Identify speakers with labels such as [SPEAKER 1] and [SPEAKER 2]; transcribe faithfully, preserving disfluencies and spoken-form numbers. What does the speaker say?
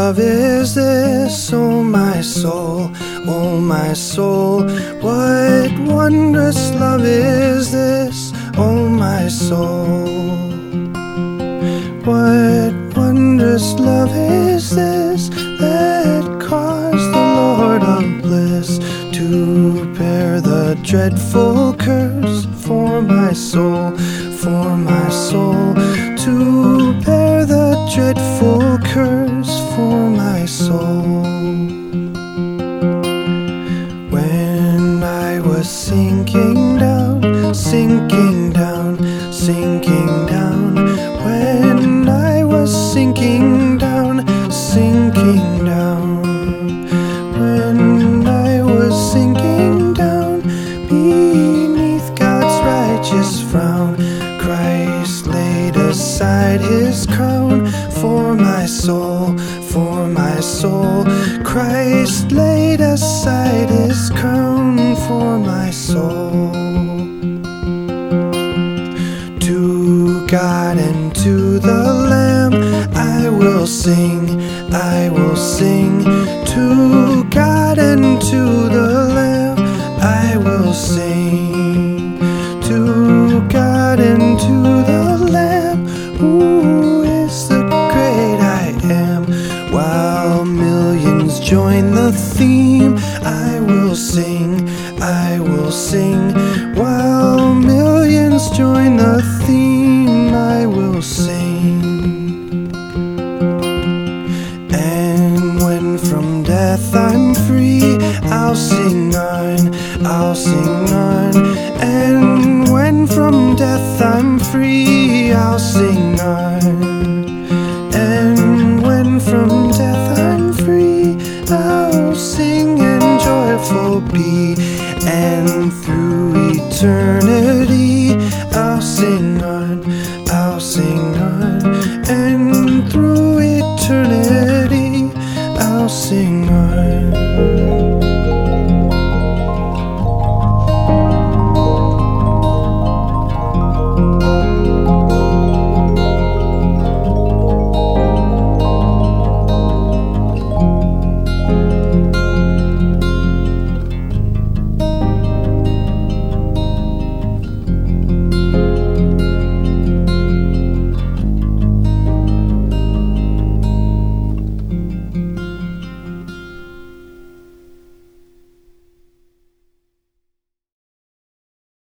[SPEAKER 1] love is this, oh my soul, oh my soul? What wondrous love is this, oh my soul? What wondrous love is this that caused the Lord of bliss to bear the dreadful curse for my soul, for my soul, to bear the dreadful curse for my soul. When I was sinking down, sinking down, sinking down, when I was sinking down, sinking down, when I was sinking down beneath God's righteous frown, Christ laid aside his crown for my soul, for my soul. Christ laid aside his crown for my soul. To God and to the Lamb I will sing, I will sing. To God and to the Lamb I will sing. To God and to the Lamb, who is the great I am. While millions join the theme, I will sing, I will sing. While millions join the theme, I will sing. And when from death I'm free, I'll sing on, I'll sing on. And when from death I'm free, I'll sing on. And when from death I'm free, I'll sing and joyful be, and